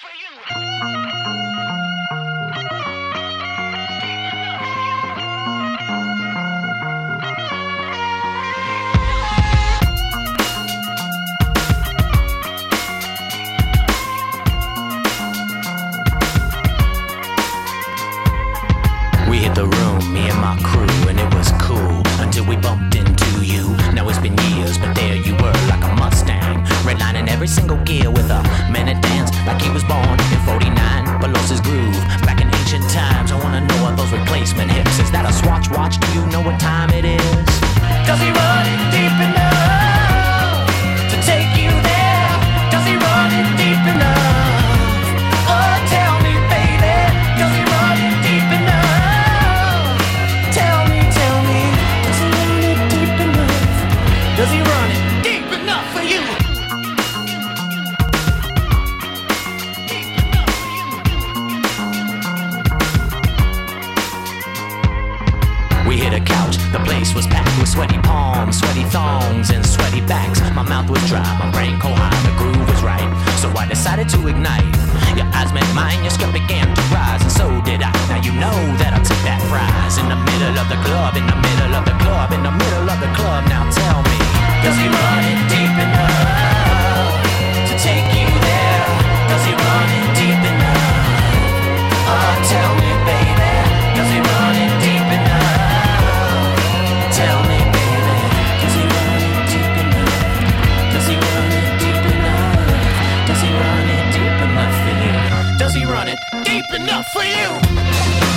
We hit the room, me and my crew, and it was cool until we bumped into you. Now it's been years, but there you were like a Mustang, redlining every single gear with a minute dance like he was born in 49, but lost his groove back in ancient times. I wanna know what those replacement hips. Is that a Swatch watch? Do you know what time it is? Does he run it deep enough to take you there? Does he run it deep enough? Oh, tell me, baby, does he run it deep enough? Does he run it deep enough for you? We hit a couch, the place was packed with sweaty palms, sweaty thongs, and sweaty backs. My mouth was dry, my brain cold high, the groove was right, so I decided to ignite. Your eyes met mine, your skirt began to rise, and so did I. Now you know that I took that prize. In the middle of the club, in the middle of the club, in the middle of the club. Now tell me, does he run it deep enough to take you there? Does he run it deep enough? Oh, tell me, baby, does he run it deep enough? Tell me, baby, does he run it deep enough? Does he run it deep enough? Does he run it deep enough for you? Does he run it deep enough for you?